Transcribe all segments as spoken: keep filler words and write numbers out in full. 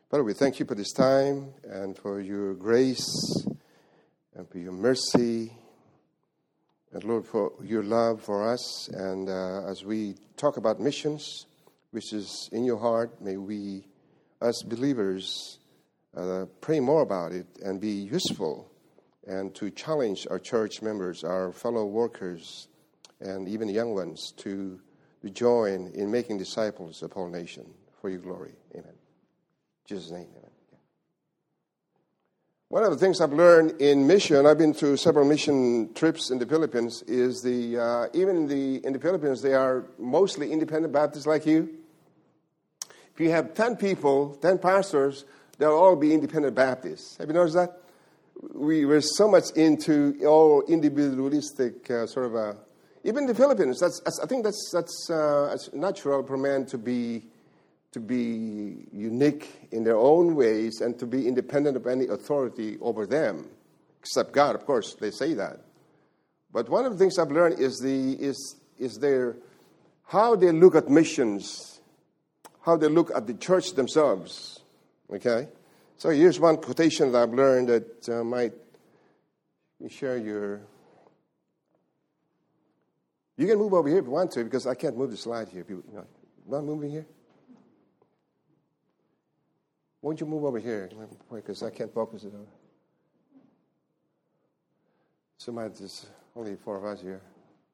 Father, we thank you for this time and for your grace and for your mercy and, Lord, for your love for us. And uh, as we talk about missions, which is in your heart, may we, as believers, uh, pray more about it and be useful and to challenge our church members, our fellow workers, and even young ones to, to join in making disciples of all nations for your glory. Amen. In Jesus' name, amen. One of the things I've learned in mission, I've been to several mission trips in the Philippines, is the uh, even in the in the Philippines, they are mostly independent Baptists like you. If you have ten people, ten pastors, they'll all be independent Baptists. Have you noticed that? We were so much into all individualistic uh, sort of a. Even in the Philippines, that's, that's I think that's that's uh, it's natural for men to be to be unique in their own ways and to be independent of any authority over them, except God. Of course, they say that. But one of the things I've learned is the is is their how they look at missions, how they look at the church themselves. Okay. So here's one quotation that I've learned that uh, might share your... You can move over here if you want to, because I can't move the slide here. If you, you know, not moving here? Won't you move over here? Because I can't focus it on. So my, there's only four of us here.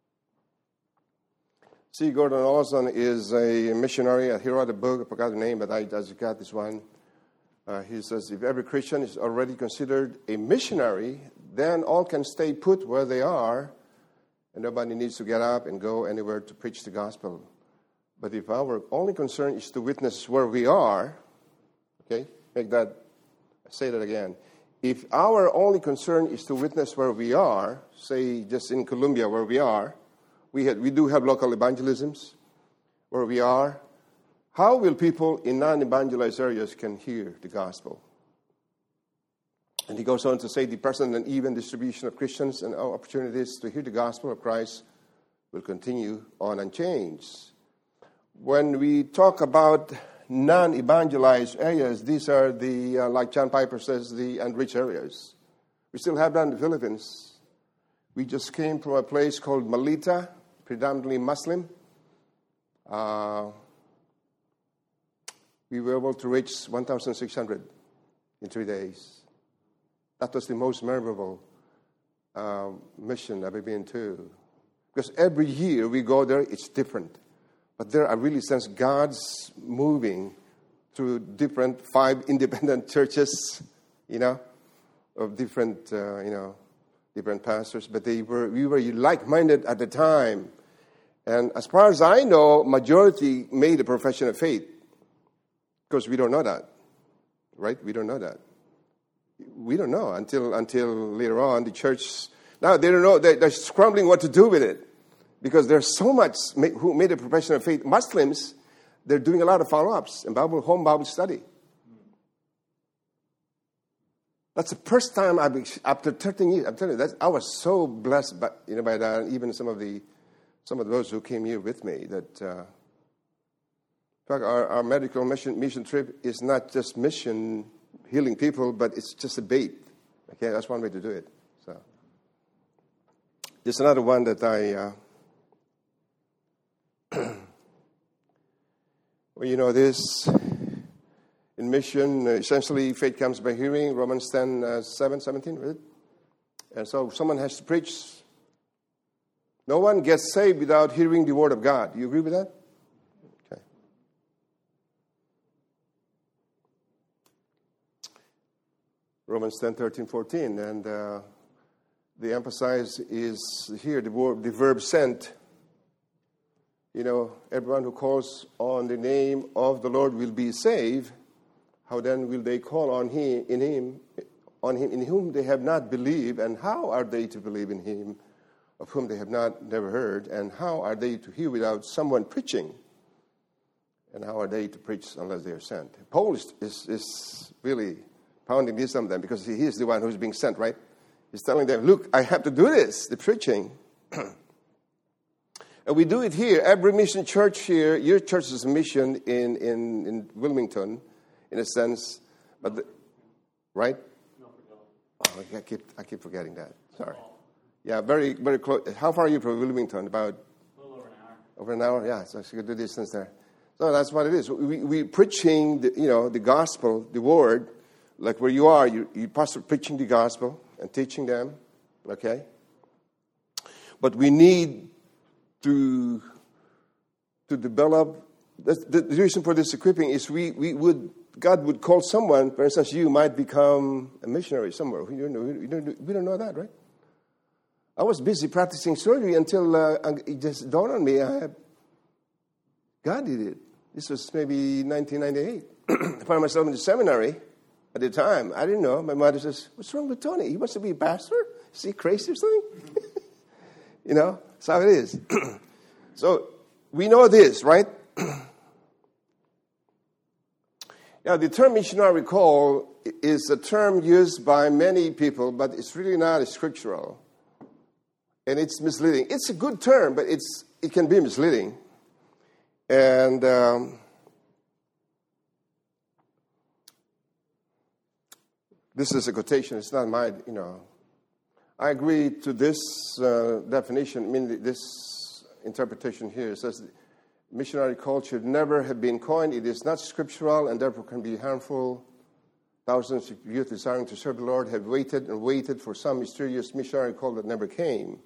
C. Gordon Olson is a missionary. He wrote a book. I forgot the name, but I just got this one. Uh, he says, if every Christian is already considered a missionary, then all can stay put where they are, and nobody needs to get up and go anywhere to preach the gospel. But if our only concern is to witness where we are, okay, make that, say that again. If our only concern is to witness where we are, say just in Colombia where we are, we had, we do have local evangelisms where we are, how will people in non-evangelized areas can hear the gospel? And he goes on to say the present and even distribution of Christians and our opportunities to hear the gospel of Christ will continue on unchanged. When we talk about non-evangelized areas, these are the, uh, like John Piper says, the unreached areas. We still have that in the Philippines. We just came from a place called Malita, predominantly Muslim. Uh, we were able to reach one thousand six hundred in three days. That was the most memorable uh, mission I've ever been to. Because every year we go there, it's different. But there I really sense God's moving through different five independent churches, you know, of different, uh, you know, different pastors. But they were we were like-minded at the time. And as far as I know, majority made a profession of faith. Because we don't know that, right? We don't know that. We don't know until until later on the church. Now they don't know. They're, they're scrambling what to do with it. Because there's so much who made a profession of faith. Muslims, they're doing a lot of follow-ups and Bible, home Bible study. That's the first time I've, after thirteen years, I'm telling you, that I was so blessed by, you know, by that. And even some of the, some of those who came here with me. That, uh, in fact, our, our medical mission, mission trip is not just mission healing people, but it's just a bait. Okay, that's one way to do it. So, there's another one that I. Uh, Well, you know this, in mission, uh, essentially faith comes by hearing, Romans ten, uh, seven, seventeen, right? And so someone has to preach. No one gets saved without hearing the word of God. Do you agree with that? Okay. Romans ten, thirteen, fourteen, and uh, the emphasis is here, the, word, the verb sent. You know, everyone who calls on the name of the Lord will be saved. How then will they call on him in him, on him in whom they have not believed? And how are they to believe in him of whom they have not never heard? And how are they to hear without someone preaching? And how are they to preach unless they are sent? Paul is, is, is really pounding this on them because he is the one who's being sent, right? He's telling them, look, I have to do this, the preaching. And we do it here. Every mission church here, your church is a mission in, in, in Wilmington, in a sense. But the, right? Oh, I keep I keep forgetting that. Sorry. Yeah, very very close. How far are you from Wilmington? About a little over an hour. Over an hour, yeah. So it's a good distance there. So that's what it is. We we preaching the, you know the gospel, the word, like where you are. You you pastor preaching the gospel and teaching them, okay. But we need to to develop. The, the reason for this equipping is we, we would God would call someone. For instance, you might become a missionary somewhere. We don't know. We don't, we don't know that, right? I was busy practicing surgery until uh, it just dawned on me. I, God did it. This was maybe nineteen ninety-eight. I found myself in the seminary at the time. I didn't know. My mother says, "What's wrong with Tony? He wants to be a pastor? Is he crazy or something?" You know, that's how it is. So we know this, right? Now, the term missionary call is a term used by many people, but it's really not scriptural. And it's misleading. It's a good term, but it's it can be misleading. And um, this is a quotation. It's not my, you know. I agree to this uh, definition. I mean, this interpretation here. It says missionary call should never have been coined. It is not scriptural and therefore can be harmful. Thousands of youth desiring to serve the Lord have waited and waited for some mysterious missionary call that never came.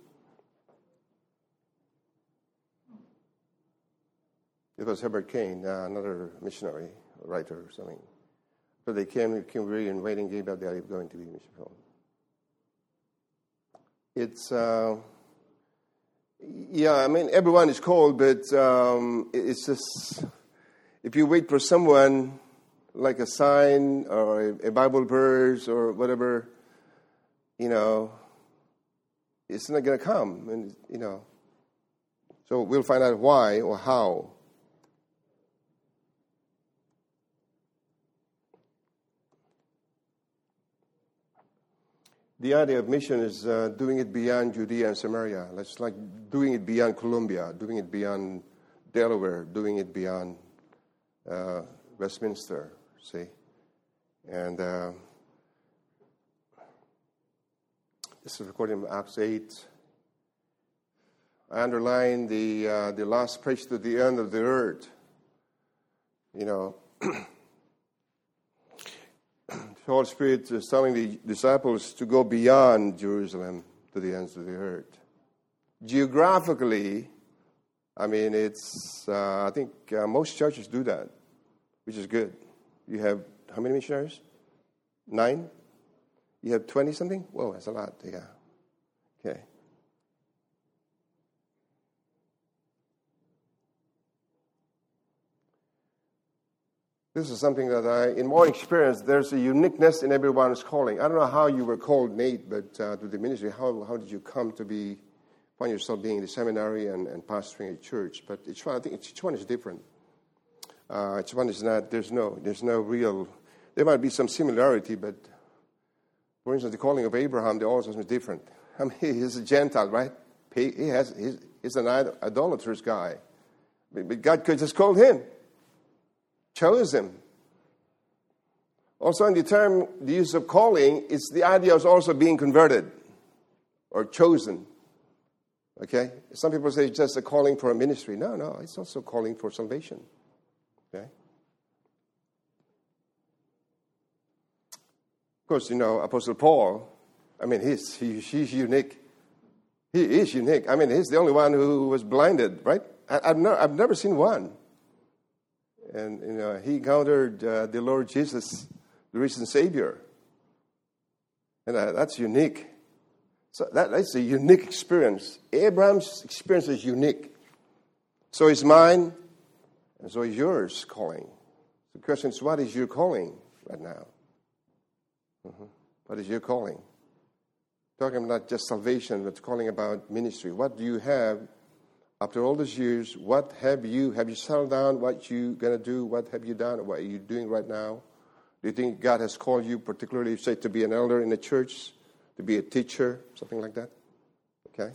It was Herbert Kane, uh, another missionary writer or something. So they came, came really and waiting, gave up the idea of going to be a mission field. It's, uh, yeah, I mean, everyone is called, but um, it's just, if you wait for someone, like a sign or a, a Bible verse or whatever, you know, it's not going to come, and you know. So we'll find out why or how. The idea of mission is uh, doing it beyond Judea and Samaria. It's like doing it beyond Columbia, doing it beyond Delaware, doing it beyond uh, Westminster, see? And uh, this is recorded in Acts eight. I underline the uh, the last preached to the end of the earth. You know, the Holy Spirit is telling the disciples to go beyond Jerusalem to the ends of the earth. Geographically, I mean, it's, uh, I think uh, most churches do that, which is good. You have how many missionaries? Nine? You have twenty-something? Whoa, that's a lot, yeah. Okay. This is something that I, in my experience, there's a uniqueness in everyone's calling. I don't know how you were called, Nate, but uh, to the ministry, how how did you come to be, find yourself being in the seminary and, and pastoring a church? But each one, I think each one is different. Uh, each one is not, there's no, there's no real, there might be some similarity, but for instance, the calling of Abraham, the also is different. I mean, he's a Gentile, right? He, he has, he's, he's an idolatrous guy. But God could just call him. Chose him. Also, in the term, the use of calling, it's the idea of also being converted or chosen. Okay? Some people say it's just a calling for a ministry. No, no, it's also calling for salvation. Okay? Of course, you know, Apostle Paul, I mean, he's, he, he's unique. He is unique. I mean, he's the only one who was blinded, right? I, I've, no, I've never seen one. And, you know, he encountered uh, the Lord Jesus, the risen Savior. And uh, that's unique. So that, that's a unique experience. Abraham's experience is unique. So is mine, and so is yours calling. The question is, what is your calling right now? Mm-hmm. What is your calling? Talking about not just salvation, but calling about ministry. What do you have? After all these years, what have you, have you settled down what you're going to do? What have you done? What are you doing right now? Do you think God has called you particularly, say, to be an elder in the church, to be a teacher, something like that? Okay?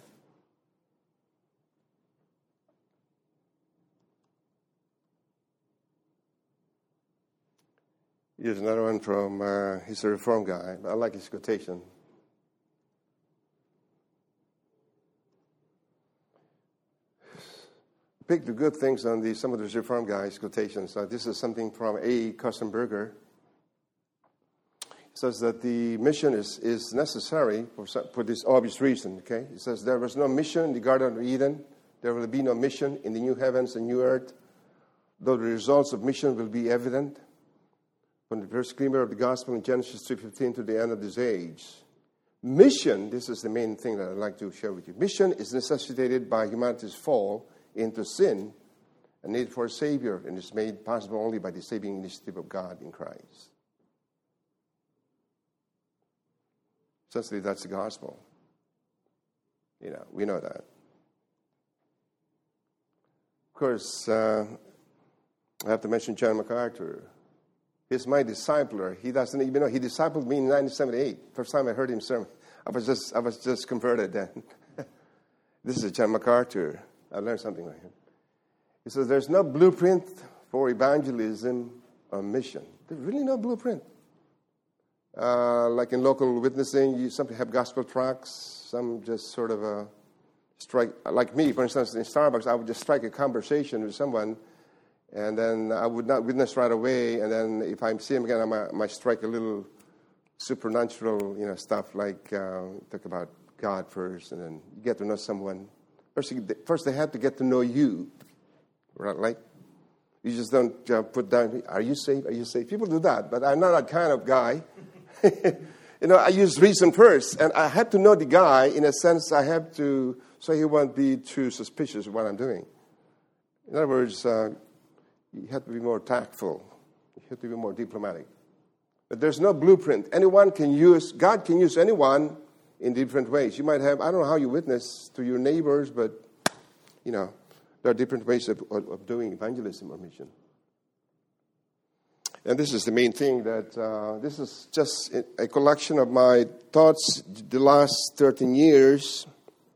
Here's another one from, uh, he's a Reform guy. I like his quotation. Pick the good things on the, some of those Reform guys' quotations. Uh, this is something from A. Kostenberger. It says that the mission is, is necessary for, for this obvious reason, okay? It says there was no mission in the Garden of Eden. There will be no mission in the new heavens and new earth, though the results of mission will be evident from the first glimmer of the gospel in Genesis three fifteen to the end of this age. Mission, this is the main thing that I'd like to share with you. Mission is necessitated by humanity's fall into sin and need for a Savior, and is made possible only by the saving initiative of God in Christ. Essentially, that's the gospel. You know, we know that. Of course, uh, I have to mention John MacArthur. He's my discipler. He doesn't even know. He discipled me in nineteen seventy-eight. First time I heard him sermon. I was just, I was just converted then. This is John MacArthur. I learned something like him. He says, there's no blueprint for evangelism or mission. There's really no blueprint. Uh, like in local witnessing, you some have gospel tracts, some just sort of a strike. Like me, for instance, in Starbucks, I would just strike a conversation with someone, and then I would not witness right away. And then if I see him again, I might, might strike a little supernatural, you know, stuff like uh, talk about God first, and then you get to know someone. First, first they have to get to know you, right? Like you just don't uh, put down, "Are you saved? Are you saved?" People do that, but I'm not that kind of guy. You know, I use reason first, and I have to know the guy in a sense. I have to, so he won't be too suspicious of what I'm doing. In other words, uh, you have to be more tactful. You have to be more diplomatic. But there's no blueprint. Anyone can use, God can use anyone in different ways. You might have, I don't know how you witness to your neighbors, but, you know, there are different ways of, of, of doing evangelism or mission. And this is the main thing that, uh, this is just a collection of my thoughts the last thirteen years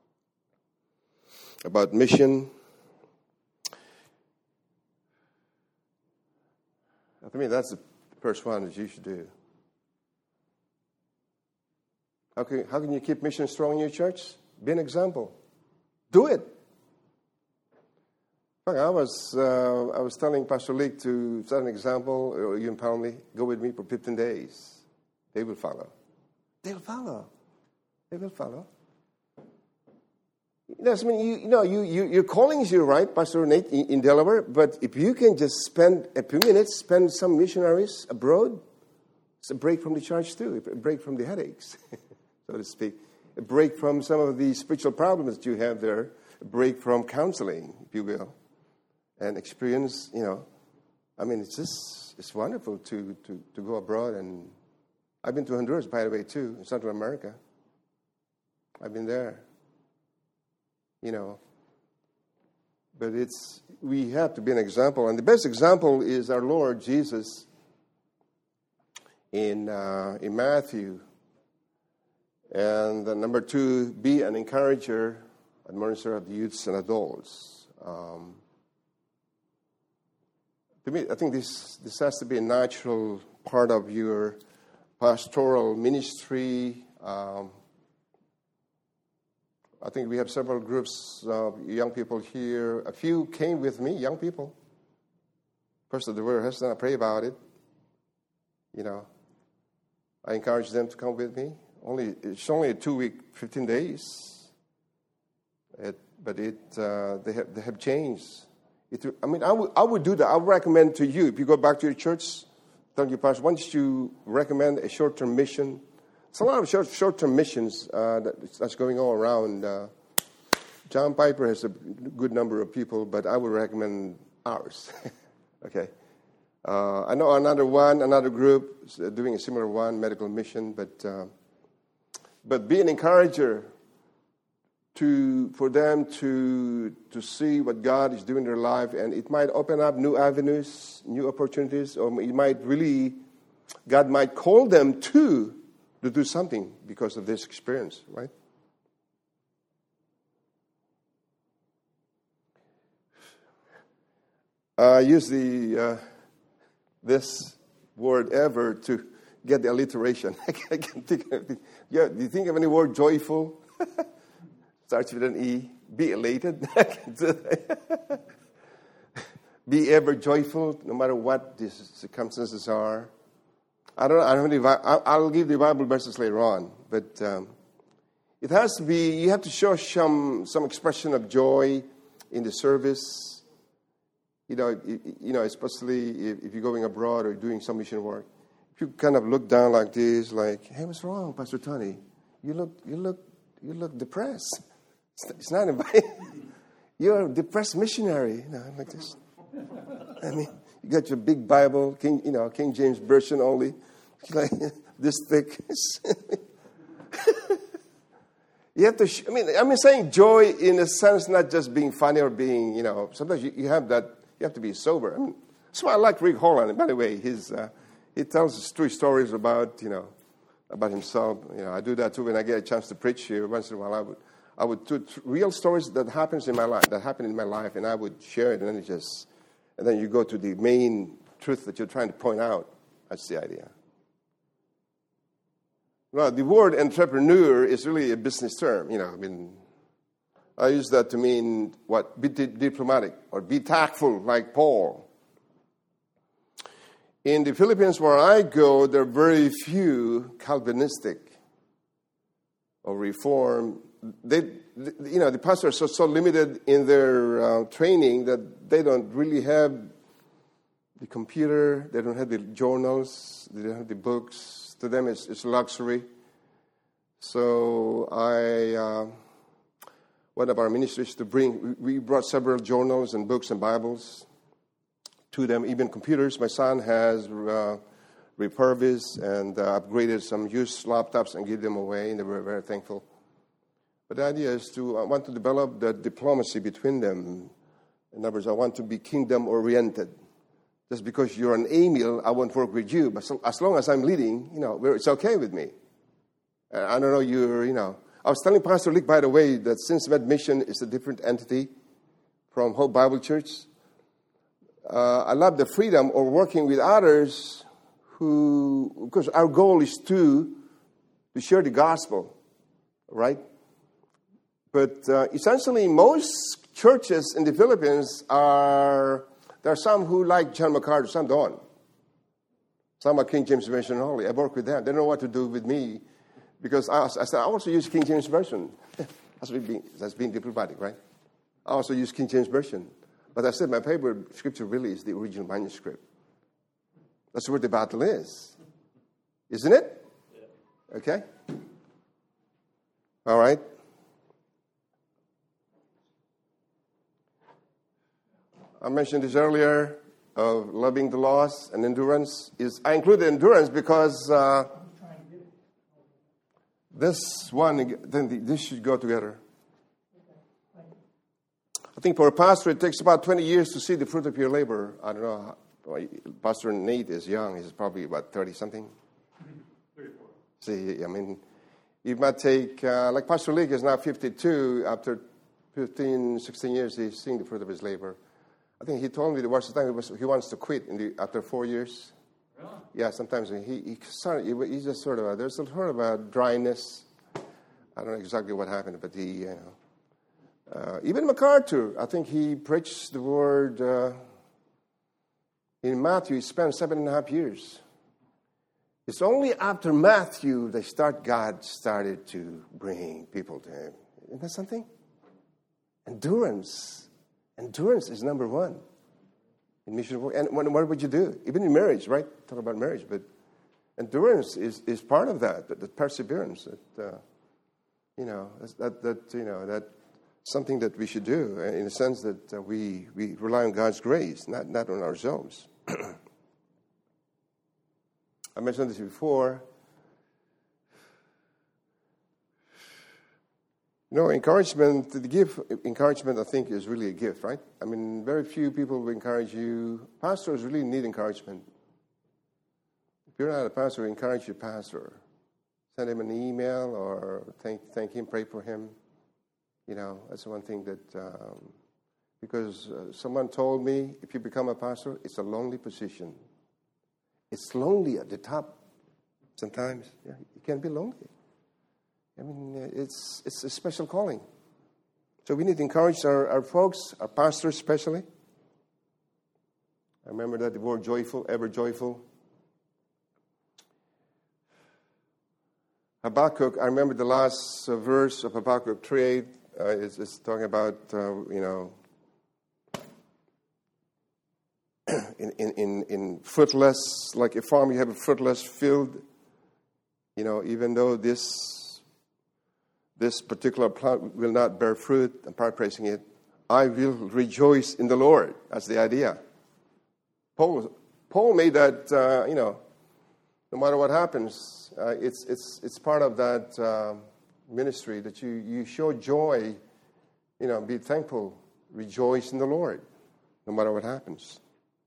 about mission. I mean, that's the first one that you should do. How can, how can you keep mission strong in your church? Be an example. Do it. I was uh, I was telling Pastor Leek to set an example, or you and Palmy, go with me for fifteen days. They will follow. They will follow. They will follow. Yes, I mean, you, you know, you, you, your calling is you, right, Pastor Nate, in, in Delaware, but if you can just spend a few minutes, spend some missionaries abroad, it's a break from the church too, a break from the headaches, so to speak, a break from some of the spiritual problems that you have there, a break from counseling, if you will. And experience, you know, I mean, it's just, it's wonderful to, to, to go abroad. And I've been to Honduras, by the way, too, in Central America. I've been there, you know. But it's, we have to be an example. And the best example is our Lord Jesus in, uh, in Matthew. And uh, number two, be an encourager, admonisher of the youths and adults. Um, To me, I think this, this has to be a natural part of your pastoral ministry. Um, I think we have several groups of young people here. A few came with me, young people. First of the word has to pray about it. You know, I encourage them to come with me. Only it's only a two-week, fifteen days. It, but it uh, they have they have changed. It, I mean, I would, I would do that. I would recommend to you, if you go back to your church, tell your pastor, why don't you recommend a short-term mission? There's a lot of short, short-term missions uh, that, that's going all around. Uh, John Piper has a good number of people, but I would recommend ours. Okay. Uh, I know another one, another group doing a similar one, medical mission, but uh, but be an encourager to for them to to see what God is doing in their life, and it might open up new avenues, new opportunities, or it might really, God might call them to to do something because of this experience, right? I use the uh, this word ever to get the alliteration. I can't think of anything. Yeah, do you think of any word joyful? Starts with an E. Be elated. Be ever joyful, no matter what the circumstances are. I don't. I don't. Have any, I'll give the Bible verses later on, but um, it has to be. You have to show some some expression of joy in the service. You know, you, you know, especially if, if you're going abroad or doing some mission work. If you kind of look down like this, like, "Hey, what's wrong, Pastor Tony? You look, you look, you look depressed. It's not inviting. You're a depressed missionary." You know, like this. I mean, you got your big Bible, King, you know, King James Version only, like this thick. You have to. Sh- I mean, I'm saying joy in a sense, not just being funny or being, you know. Sometimes you, you have that. You have to be sober. I mean, that's why I like Rick Holland. And by the way, his uh, he tells true stories about, you know, about himself. You know, I do that too when I get a chance to preach here. Once in a while, I would I would do t- real stories that happens in my life, that happened in my life, and I would share it, and then it just. And then you go to the main truth that you're trying to point out. That's the idea. Well, the word entrepreneur is really a business term. You know, I mean, I use that to mean what? Be di- diplomatic or be tactful, like Paul. In the Philippines, where I go, there are very few Calvinistic or Reform. They, you know, the pastors are so, so limited in their uh, training that they don't really have the computer, they don't have the journals, they don't have the books. To them, it's, it's luxury. So I, uh, one of our ministries to bring, we brought several journals and books and Bibles to them, even computers. My son has uh, refurbished and uh, upgraded some used laptops and give them away, and they were very thankful. But the idea is to, I want to develop the diplomacy between them. In other words, I want to be kingdom-oriented. Just because you're an Emil, I won't work with you. But so, as long as I'm leading, you know, it's okay with me. Uh, I don't know, you're, you know. I was telling Pastor Lick, by the way, that since Med Mission is a different entity from Hope Bible Church, uh, I love the freedom of working with others who, because our goal is to, to share the gospel, right? But uh, essentially, most churches in the Philippines are, there are some who like John MacArthur, some don't. Some are King James Version only. I work with them. They don't know what to do with me because I, I said, I also use King James Version. that's, being, that's being diplomatic, right? I also use King James Version. But I said my favorite scripture really is the original manuscript. That's where the battle is. Isn't it? Okay? All right. I mentioned this earlier of loving the lost and endurance. Is I include endurance because uh, this one, then this should go together. I think for a pastor, it takes about twenty years to see the fruit of your labor. I don't know. How, Pastor Nate is young. He's probably about thirty-something. thirty-four. See, I mean, it might take, uh, like Pastor League is now fifty-two. After fifteen, sixteen years, he's seeing the fruit of his labor. I think he told me there was a time he, was, he wants to quit in the, after four years. Really? Yeah, sometimes he he started, he, he just sort of, a, there's a sort of a dryness. I don't know exactly what happened, but he, you know. Uh, even MacArthur, I think he preached the word uh, in Matthew. He spent seven and a half years. It's only after Matthew that start God started to bring people to him. Isn't that something? Endurance. Endurance is number one in mission work. And what, what would you do? Even in marriage, right? Talk about marriage, but endurance is, is part of that. That, that perseverance. That uh, you know, that that you know that something that we should do in the sense that uh, we we rely on God's grace, not not on ourselves. I mentioned this before. You know, encouragement, the gift, encouragement, I think, is really a gift, right? I mean, very few people will encourage you. Pastors really need encouragement. If you're not a pastor, encourage your pastor. Send him an email or thank thank him, pray for him. You know, that's one thing that, um, because uh, someone told me, if you become a pastor, it's a lonely position. It's lonely at the top sometimes. Yeah, it can be lonely. I mean, it's it's a special calling. So we need to encourage our, our folks, our pastors especially. I remember that the word joyful, ever joyful. Habakkuk, I remember the last uh, verse of Habakkuk three eight. Uh, it's, it's talking about, uh, you know, in, in, in, in fruitless, like a farm, you have a fruitless field. You know, even though this this particular plant will not bear fruit, I'm paraphrasing it, I will rejoice in the Lord. That's the idea. Paul, Paul made that, uh, you know, no matter what happens, uh, it's it's it's part of that uh, ministry that you, you show joy, you know, be thankful, rejoice in the Lord, no matter what happens.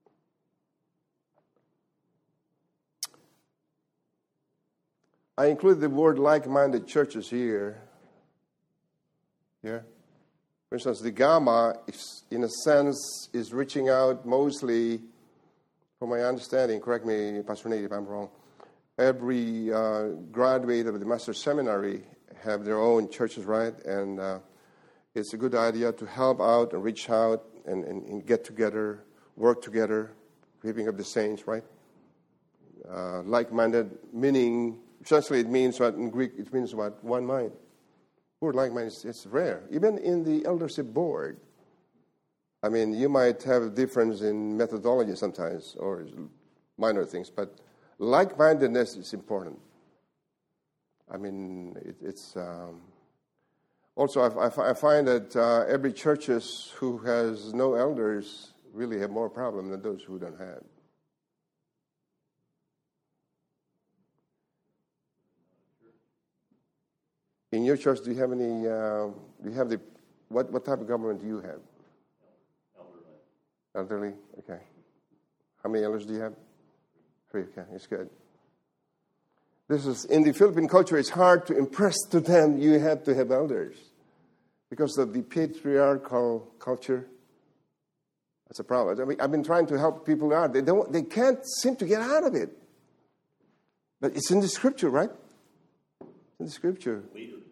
I include the word like-minded churches here. Here. For instance, the Gamma, is, in a sense, is reaching out mostly, from my understanding, correct me, Pastor Nate, if I'm wrong, every uh, graduate of the Master's Seminary have their own churches, right? And uh, it's a good idea to help out and reach out and, and, and get together, work together, heaping up the saints, right? Uh, like-minded, meaning, essentially it means what, in Greek, it means what? One mind. Word like-minded, it's rare. Even in the eldership board, I mean, you might have a difference in methodology sometimes, or minor things, but like-mindedness is important. I mean, it, it's um, also I, I, I find that uh, every churches who has no elders really have more problem than those who don't have. In your church, do you have any? Uh, do you have the what? What type of government do you have? Elderly. Elderly. Okay. How many elders do you have? Three. Okay, it's good. This is in the Philippine culture. It's hard to impress to them. You have to have elders because of the patriarchal culture. That's a problem. I mean, I've been trying to help people out. They don't. They can't seem to get out of it. But it's in the scripture, right? It's in the scripture.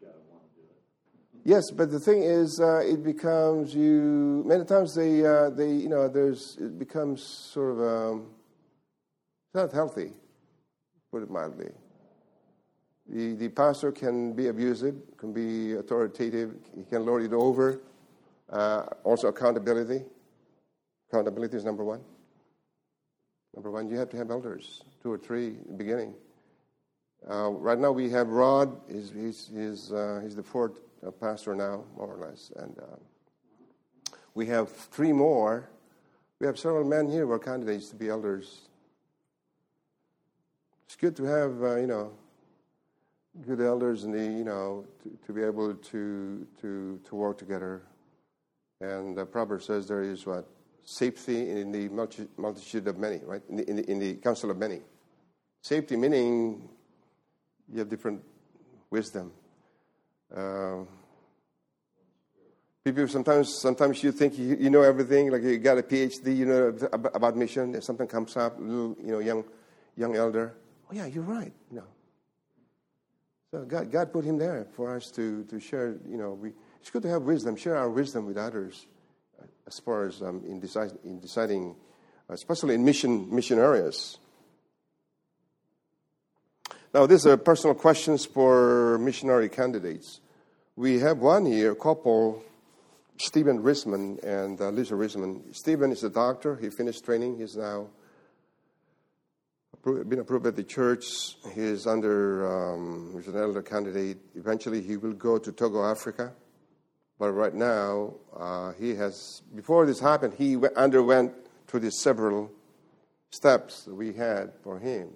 Yes, but the thing is, uh, it becomes you. Many times they, uh, they, you know, there's it becomes sort of um, it's not healthy, put it mildly. The the pastor can be abusive, can be authoritative. He can lord it over. Uh, also, accountability. Accountability is number one. Number one, you have to have elders, two or three in the beginning. Uh, right now, we have Rod. He's he's he's, uh, he's the fourth. A pastor now, more or less, and uh, we have three more. We have several men here who are candidates to be elders. It's good to have, uh, you know, good elders and the, you know, to, to be able to to to work together. And the Proverbs says there is what safety in the multi, multitude of many, right? In the, in the in the council of many. Safety meaning you have different wisdom. Uh, people sometimes sometimes you think you, you know everything, like you got a P H D, you know about, about mission. If something comes up, little you know young young elder, oh yeah, you're right. You know, so God God put him there for us to to share. You know, we it's good to have wisdom, share our wisdom with others, as far as um, in deciding in deciding, especially in mission mission areas. Now, these are personal questions for missionary candidates. We have one here, a couple, Stephen Risman and uh, Lisa Risman. Stephen is a doctor. He finished training. He's now approved, been approved by the church. He is under, um, he's an elder candidate. Eventually, he will go to Togo, Africa. But right now, uh, he has, before this happened, he underwent through the several steps that we had for him.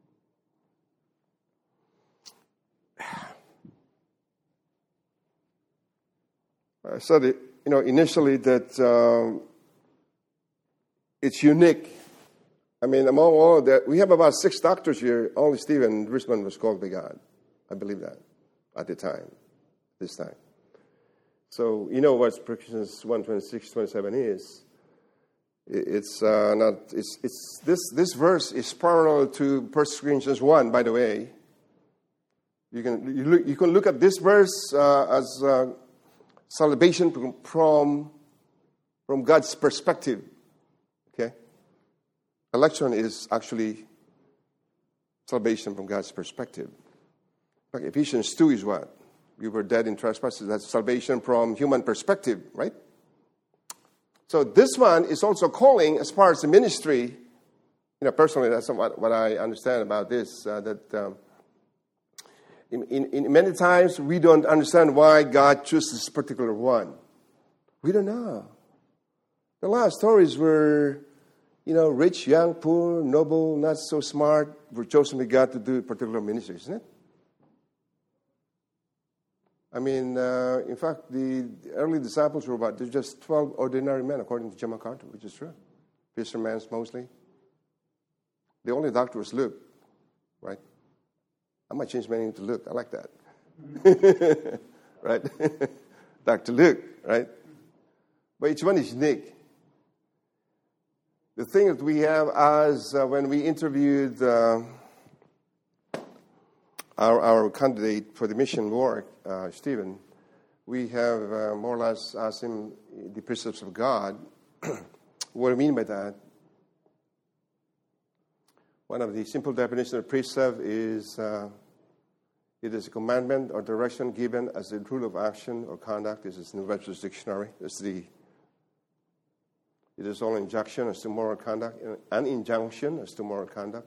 I said, it, you know, initially that um, it's unique. I mean, among all of that, we have about six doctors here. Only Stephen Risman was called by God. I believe that at the time, this time. So you know what Ephesians one twenty-six, twenty-seven is. It's uh, not. It's it's this this verse is parallel to First Corinthians one. By the way, you can you look you can look at this verse uh, as uh, salvation from from God's perspective. Okay, election is actually salvation from God's perspective. Like Ephesians two is what we were dead in trespasses. That's salvation from human perspective, right? So this one is also calling as far as the ministry. You know, personally, that's what, what I understand about this. Uh, that um, in, in, in many times we don't understand why God chooses this particular one. We don't know. There are a lot of stories where, you know, rich, young, poor, noble, not so smart, were chosen by God to do a particular ministry, isn't it? I mean, uh, in fact, the early disciples were about, they're just twelve ordinary men, according to Jim MacArthur, which is true. Fishermen mostly. The only doctor was Luke, right? I might change my name to Luke. I like that. Right? Doctor Luke, right? But each one is unique. The thing that we have as uh, when we interviewed uh, Our, our candidate for the mission work, uh, Stephen, we have uh, more or less asked him the precepts of God. What do I mean by that? One of the simple definitions of precept is uh, it is a commandment or direction given as a rule of action or conduct. This is New Webster's Dictionary. It's the, it is all injunction as to moral conduct, an injunction as to moral conduct.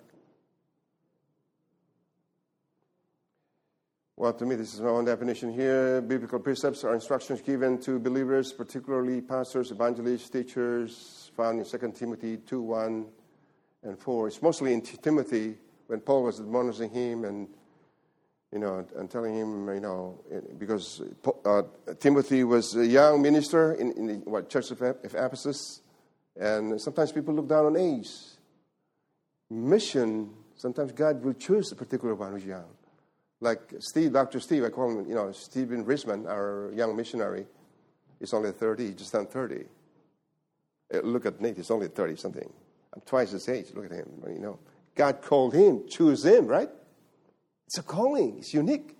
Well, to me, this is my own definition here. Biblical precepts are instructions given to believers, particularly pastors, evangelists, teachers, found in Second Timothy two, one, and four. It's mostly in Timothy when Paul was admonishing him and, you know, and telling him, you know, because uh, Timothy was a young minister in, in the what, Church of Ephesus, and sometimes people look down on age. Mission, sometimes God will choose a particular one who's young. Like Steve, Doctor Steve, I call him, you know, Stephen Risman, our young missionary, is only thirty, he just turned thirty. Uh, look at Nate, he's only thirty-something. I'm twice his age, look at him, you know. God called him, choose him, right? It's a calling, it's unique.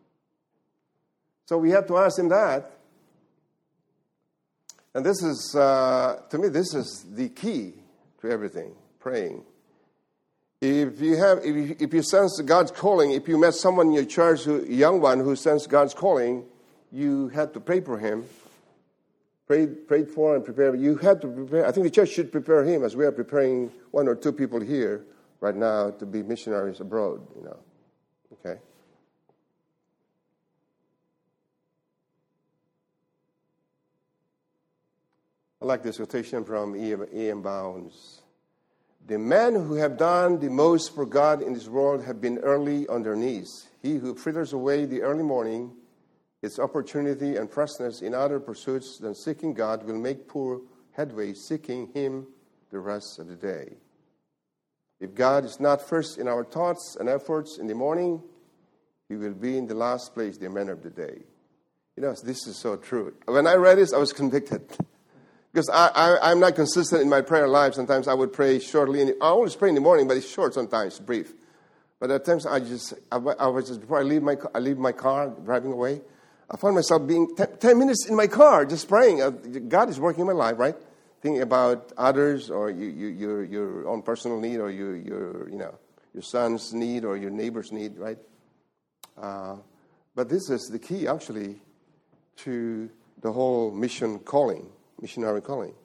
So we have to ask him that. And this is, uh, to me, this is the key to everything, praying. If you have, if you, if you sense God's calling, if you met someone in your church, who, a young one who sensed God's calling, you had to pray for him, prayed, prayed for and prepared. You had to prepare. I think the church should prepare him, as we are preparing one or two people here right now to be missionaries abroad. You know, okay. I like this quotation from E M Bounds. The men who have done the most for God in this world have been early on their knees. He who fritters away the early morning, its opportunity and freshness in other pursuits than seeking God will make poor headway seeking Him the rest of the day. If God is not first in our thoughts and efforts in the morning, He will be in the last place the remainder of the day. You know, this is so true. When I read this, I was convicted. Because I, I, I'm not consistent in my prayer life. Sometimes I would pray shortly. In the, I always pray in the morning, but it's short sometimes, brief. But at times I just, I, I was just, before I leave my, I leave my car, driving away, I find myself being ten, ten minutes in my car, just praying. Uh, God is working in my life, right? Thinking about others or you, you, your, your own personal need or your, your, you know, your son's need or your neighbor's need, right? Uh, but this is the key, actually, to the whole mission calling. Missionary calling.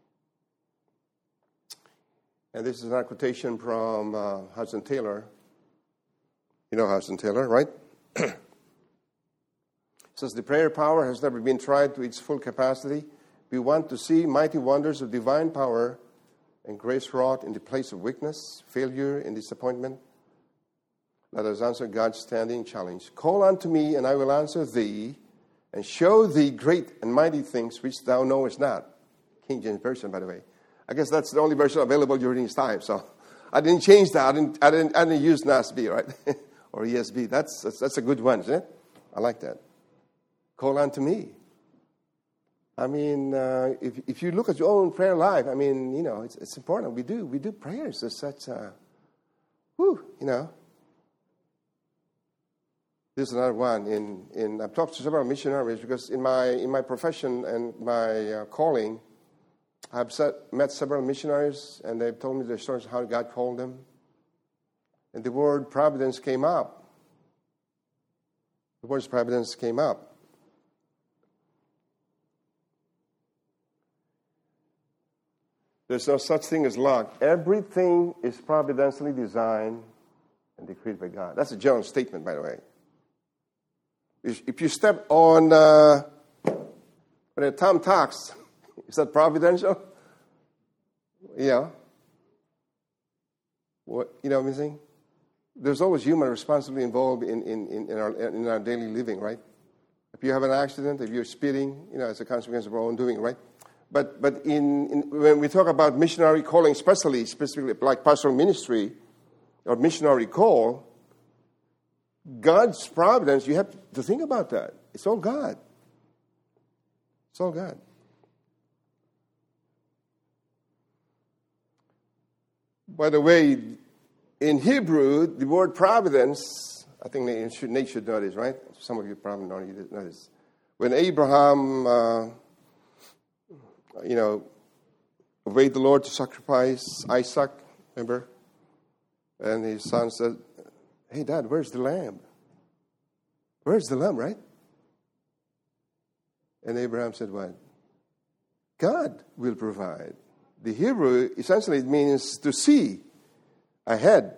And this is an quotation from uh, Hudson Taylor. You know Hudson Taylor, right? It says, the prayer power has never been tried to its full capacity. We want to see mighty wonders of divine power and grace wrought in the place of weakness, failure, and disappointment. Let us answer God's standing challenge. Call unto me, and I will answer thee, and show thee great and mighty things which thou knowest not. King James Version, by the way. I guess that's the only version available during his time. So I didn't change that. I didn't, I didn't, I didn't use N A S B, right? Or E S B. That's, that's, that's a good one, isn't it? I like that. Call unto me. I mean, uh, if if you look at your own prayer life, I mean, you know, it's it's important. We do we do prayers as such. Uh, whew, you know. This is another one. In in I've talked to several missionaries because in my in my profession and my uh, calling, I've set, met several missionaries, and they've told me their stories of how God called them. And the word providence came up. The word providence came up. There's no such thing as luck. Everything is providentially designed and decreed by God. That's a general statement, by the way. If you step on uh, when a Tom talks, is that providential? Yeah. What you know what I'm saying? There's always human responsibility involved in, in, in, in, our, in our daily living, right? If you have an accident, if you're speeding, you know, it's a consequence of our own doing, right? But but in, in when we talk about missionary calling, especially specifically like pastoral ministry or missionary call, God's providence, you have to think about that. It's all God. It's all God. By the way, in Hebrew, the word providence, I think Nate should, Nate should know this, right? Some of you probably know, you know this. When Abraham, uh, you know, obeyed the Lord to sacrifice Isaac, remember? And his son said, hey, Dad, where's the lamb? Where's the lamb, right? And Abraham said, what? God will provide. The Hebrew, essentially, it means to see ahead.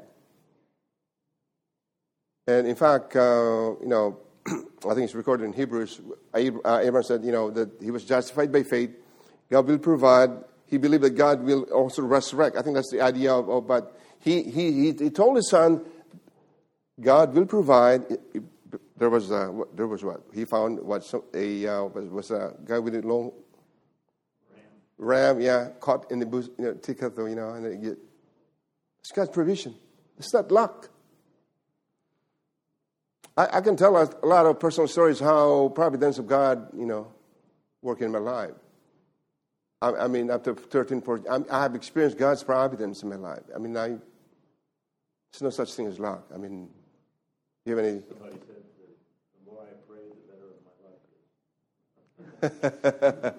And in fact, uh, you know, I think it's recorded in Hebrews, Abraham said, you know, that he was justified by faith. God will provide. He believed that God will also resurrect. I think that's the idea of, of but he, he, he told his son, God will provide. There was a, there was what he found. What so, a uh, was, was a guy with a long ram, ram yeah, caught in the bush, you know, ticket, you know, and it get, it's God's provision. It's not luck. I, I can tell a, a lot of personal stories how providence of God, you know, work in my life. I, I mean, after thirteen, fourteen, I, I have experienced God's providence in my life. I mean, I. There's no such thing as luck. I mean, do you have any? Somebody said that the more I pray, the better my life is.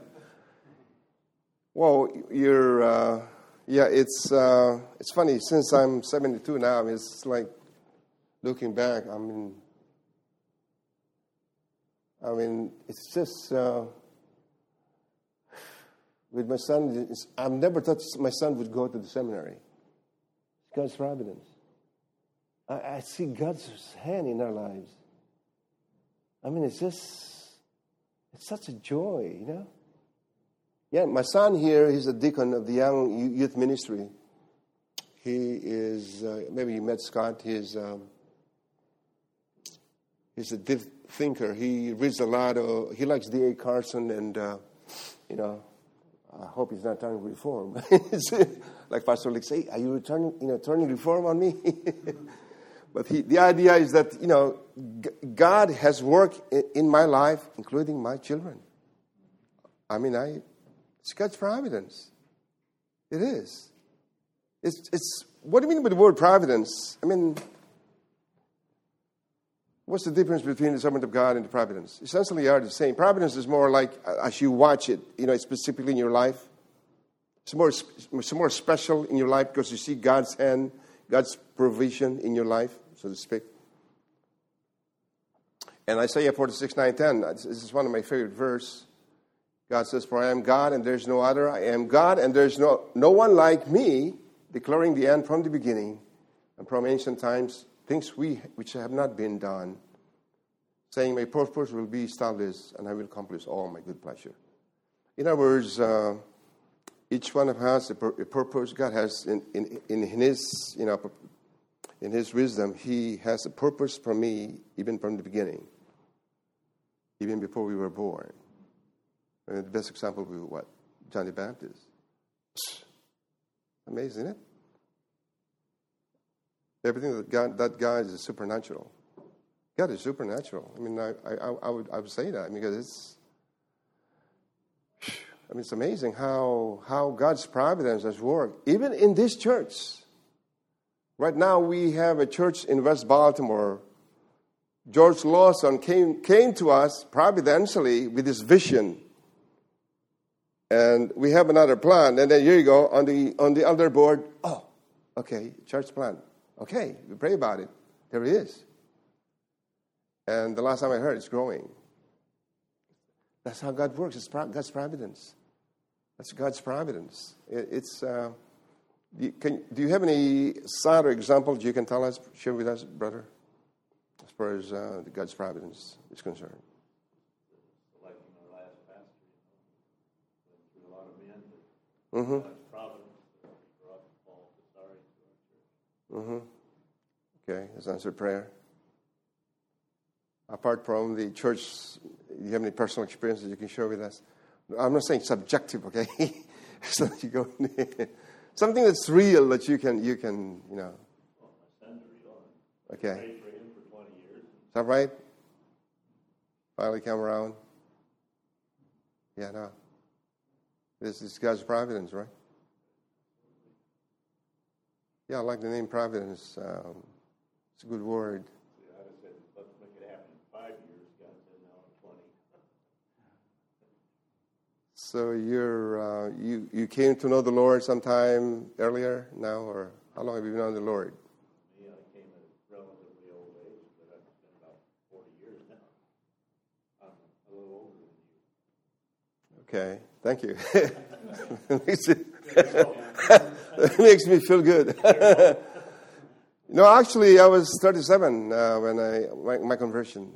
Well, you're, uh, yeah, it's uh, it's funny. Since I'm seventy-two now, it's like looking back. I mean, I mean, it's just uh, with my son. It's, I've never thought my son would go to the seminary. It's God's providence. I, I see God's hand in our lives. I mean, it's just, it's such a joy, you know? Yeah, my son here, he's a deacon of the young youth ministry. He is, uh, maybe you met Scott, he's, um, he's a deep thinker. He reads a lot of, he likes D A Carson and, uh, you know, I hope he's not turning reform. Like Pastor Lick say, are you returning, you know, turning reform on me? But he, the idea is that, you know, G- God has worked in, in my life, including my children. I mean, I, it's God's providence. It is. It's, it's, what do you mean by the word providence? I mean, what's the difference between the servant of God and the providence? Essentially, they are the same. Providence is more like uh, as you watch it, you know, specifically in your life. It's more, it's more special in your life because you see God's hand, God's provision in your life, so to speak. And Isaiah forty-six, nine, ten, this is one of my favorite verses. God says, for I am God and there's no other. I am God and there's no, no one like me, declaring the end from the beginning and from ancient times, things we which have not been done, saying my purpose will be established and I will accomplish all my good pleasure. In other words, uh, each one of us a, pur- a purpose. God has in, in in His you know in His wisdom, He has a purpose for me even from the beginning, even before we were born. And the best example would be what? John the Baptist. Amazing, isn't it? Everything that God that God is supernatural. God is supernatural. I mean, I I, I would I would say that because it's I mean, it's amazing how, how God's providence has worked, even in this church. Right now, we have a church in West Baltimore. George Lawson came, came to us providentially with this vision. And we have another plan. And then here you go, on the on the other board, oh, okay, church plan. Okay, we pray about it. There it is. And the last time I heard, it's growing. That's how God works. It's God's providence. That's God's providence. It, it's. Uh, you, can, do you have any sadder examples you can tell us, share with us, brother, as far as uh, God's providence is concerned? Selecting our last pastor, you know, through a lot of men, but Mm-hmm. God's providence brought Paul to Sardis to our church. Mm-hmm. Okay, that's answered prayer. Apart from the church, do you have any personal experiences you can share with us? I'm not saying subjective, okay? So that you go something that's real that you can, you can, you know. Well, my son's real. Okay. I prayed for him for twenty years. Is that right? Finally come around. Yeah, no. This is God's providence, right? Yeah, I like the name providence. Um, it's a good word. See, I just said, let's make it happen in five years. God said, now in twenty. So you're uh, you you came to know the Lord sometime earlier now, or how long have you known the Lord? Me, I came at a relatively old age, but I've been about forty years now. I'm a little older than you. Okay, thank you. That makes it- that makes me feel good. No, actually, I was thirty-seven uh, when I my, my conversion.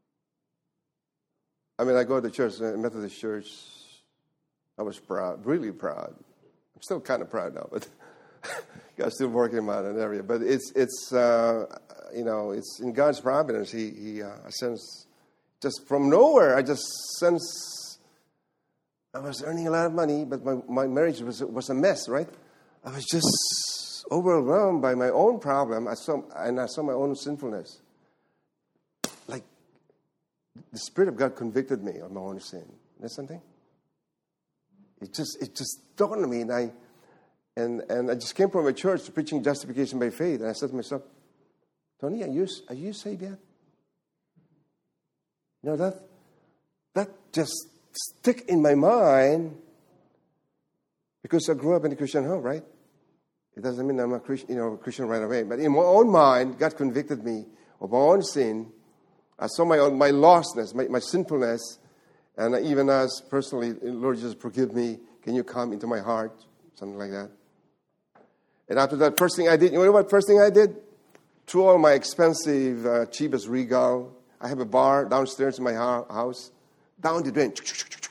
I mean, I go to church, uh, Methodist church. I was proud, really proud. I'm still kind of proud now, but God's still working in that area. But it's it's uh, you know it's in God's providence. He he uh, I sense just from nowhere. I just sense I was earning a lot of money, but my my marriage was was a mess, right? I was just overwhelmed by my own problem. I saw and I saw my own sinfulness. Like the Spirit of God convicted me of my own sin. Isn't that something? It just it just dawned on me, and I and and I just came from a church preaching justification by faith, and I said to myself, Tony, are you are you saved yet? You know that that just stick in my mind because I grew up in a Christian home, right? It doesn't mean I'm a Christian, you know, Christian right away, but in my own mind, God convicted me of my own sin. I saw my own my lostness, my, my sinfulness. And even as personally, Lord Jesus, forgive me. Can you come into my heart? Something like that. And after that, first thing I did, you know what first thing I did? Threw all my expensive uh, Chivas Regal. I have a bar downstairs in my ha- house. Down the drain.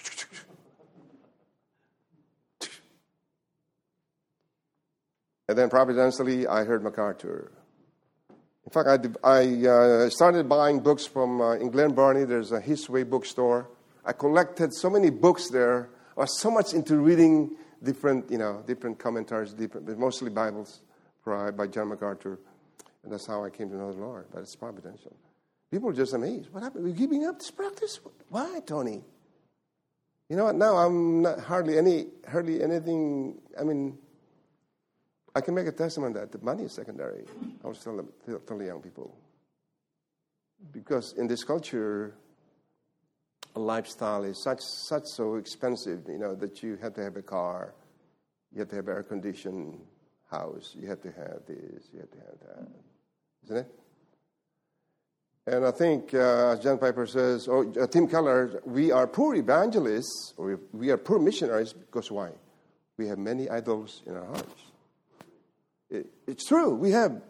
And then providentially, I heard MacArthur. In fact, I, I uh, started buying books from uh, in Glen Burnie. There's a His Way bookstore. I collected so many books there. I was so much into reading different, you know, different commentaries, different, but mostly Bibles by, by John MacArthur. And that's how I came to know the Lord. But it's providential. People are just amazed. What happened? We're giving up this practice? Why, Tony? You know what? Now I'm not hardly any, hardly anything. I mean, I can make a testimony that the money is secondary. I was telling, telling young people. Because in this culture, a lifestyle is such such so expensive, you know, that you have to have a car, you have to have an air-conditioned house, you have to have this, you have to have that, isn't it? And I think, uh, as John Piper says, or uh, Tim Keller, we are poor evangelists, or we are poor missionaries, because why? We have many idols in our hearts. It, it's true, we have.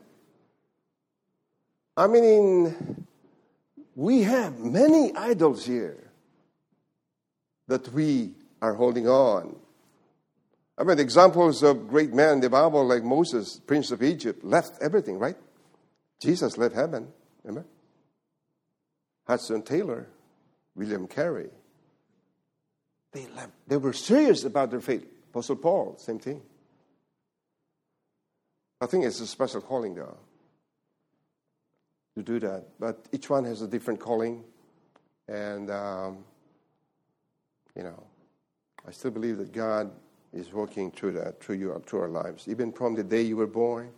I mean, we have many idols here that we are holding on. I mean, examples of great men in the Bible, like Moses, Prince of Egypt, left everything, right? Jesus left heaven, remember? Hudson Taylor, William Carey. They left. They were serious about their faith. Apostle Paul, same thing. I think it's a special calling, though, to do that. But each one has a different calling. And, um, you know, I still believe that God is working through that, through you, through our lives, even from the day you were born.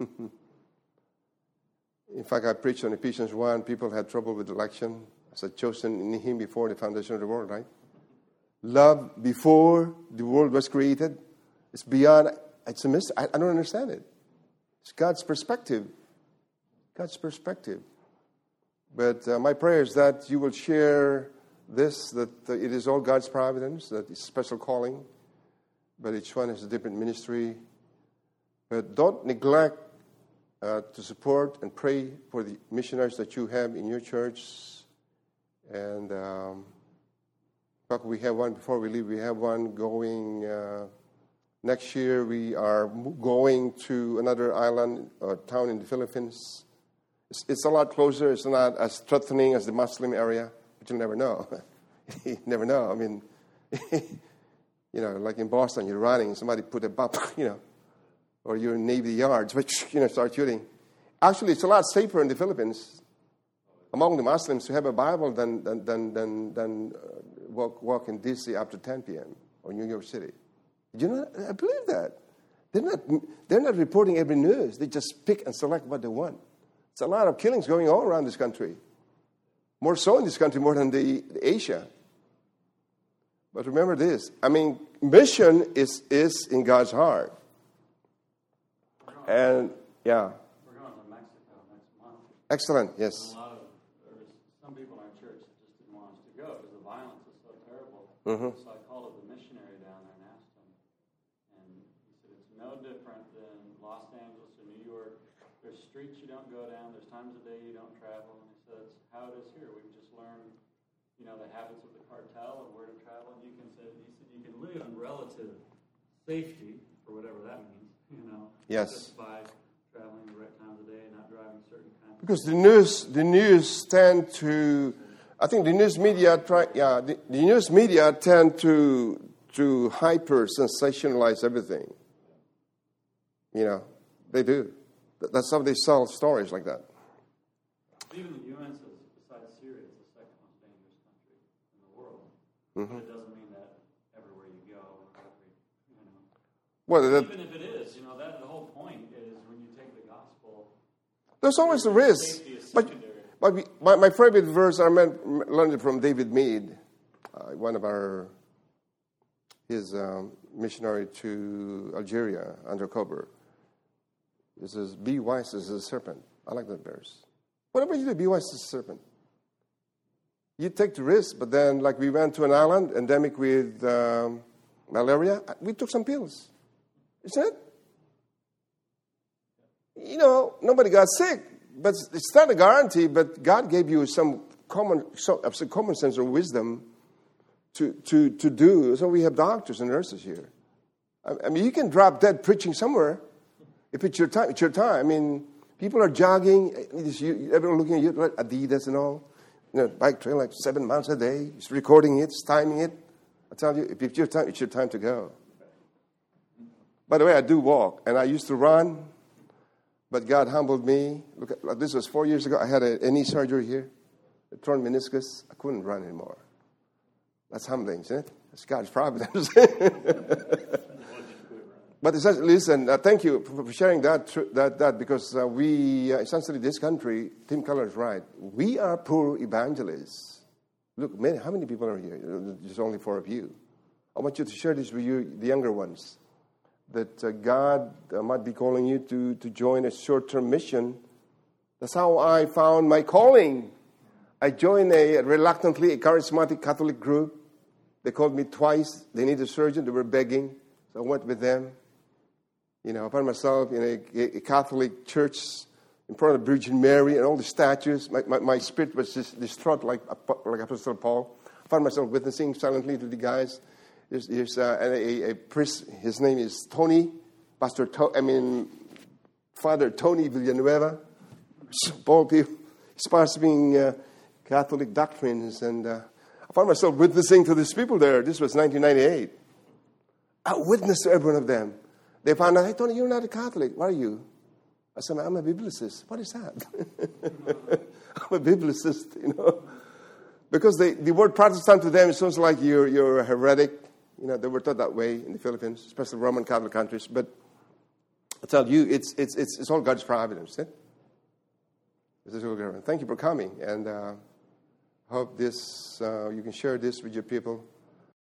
In fact, I preached on Ephesians one. People had trouble with election. I said, chosen in Him before the foundation of the world, right? Love before the world was created. It's beyond, it's a mystery. I, I don't understand it. It's God's perspective. God's perspective. But uh, my prayer is that you will share this, that uh, it is all God's providence, that it's special calling, but each one has a different ministry. But don't neglect uh, to support and pray for the missionaries that you have in your church. And um, in fact, we have one, before we leave, we have one going, uh, next year we are going to another island or town in the Philippines. It's, it's a lot closer. It's not as threatening as the Muslim area, but you'll never know. You never know. I mean, you know, like in Boston, you're running, somebody put a bomb, you know, or you're in Navy Yards, which, you know, start shooting. Actually, it's a lot safer in the Philippines among the Muslims to have a Bible than than than than, than uh, walk walk in D C after ten p.m. or New York City. Did you know? I believe that. They're not they're not reporting every news. They just pick and select what they want. It's a lot of killings going on around this country. More so in this country, more than the, the Asia. But remember this. I mean, mission is, is in God's heart. And, yeah. We're going to Mexico next month. Excellent, yes. And a lot of, there was some people in our church that just didn't want us to go because the violence is so terrible. Mm-hmm. So I called up the missionary down there and asked him. And he said, it's no different than Los Angeles or New York. There's streets you don't go down. There's times of day you don't travel. And he said, it's how it is here. We've just learned, you know, the habits of the cartel and where to travel. And you can say, he said, you can live in relative safety, for whatever that means, you know. Yes. Just by traveling the right times of day and not driving certain kinds of Because the news, the news tend to, I think the news media try, yeah, the, the news media tend to to hyper sensationalize everything. You know, they do. That's how they sell stories like that. Even the U N says, besides Syria, it's the second most dangerous country in the world. Mm-hmm. But it doesn't mean that everywhere you go, every, you know. Well, that, Even if it is, you know, that the whole point is when you take the gospel. there's always a risk. Safety is But, secondary. but we, my, my favorite verse, I meant, learned it from David Meade, uh, one of our, his um, missionary to Algeria, undercover. It says, be wise as a serpent. I like that verse. Whatever you do, be wise as a serpent. You take the risk, but then, like we went to an island, endemic with um, malaria, we took some pills. Isn't it? You know, nobody got sick, but it's not a guarantee, but God gave you some common, some, some common sense or wisdom to, to, to do. So we have doctors and nurses here. I, I mean, you can drop dead preaching somewhere. If it's your time, it's your time. I mean, people are jogging. Everyone looking at you, right? Adidas and all. You know, bike trail like seven miles a day. He's recording it, it's timing it. I tell you, if it's your time, it's your time to go. By the way, I do walk, and I used to run, but God humbled me. Look, at, this was four years ago. I had a, a knee surgery here, a torn meniscus. I couldn't run anymore. That's humbling, isn't it? That's God's providence. But it says, listen, uh, thank you for sharing that, that, that because uh, we, uh, essentially this country, Tim Keller is right, we are poor evangelists. Look, many, how many people are here? There's only four of you. I want you to share this with you, the younger ones, that uh, God uh, might be calling you to, to join a short-term mission. That's how I found my calling. I joined a, reluctantly, a charismatic Catholic group. They called me twice. They needed a surgeon. They were begging. So I went with them. You know, I found myself in a, a Catholic church in front of Virgin Mary and all the statues. My, my, my spirit was just distraught like, like Apostle Paul. I found myself witnessing silently to the guys. There's, there's uh, a, a priest, his name is Tony, Pastor, to, I mean, Father Tony Villanueva. Paul, he's sponsoring uh, Catholic doctrines. And uh, I found myself witnessing to these people there. This was nineteen ninety-eight. I witnessed to every one of them. They found out, hey, Tony, you're not a Catholic. What are you? I said, I'm a biblicist. What is that? I'm a biblicist, you know. Because they, the word Protestant to them sounds like you're, you're a heretic, You know, they were taught that way in the Philippines, especially Roman Catholic countries. But I tell you, it's it's it's, it's all God's providence. Eh? It's all God. Thank you for coming, and uh, hope this uh, you can share this with your people.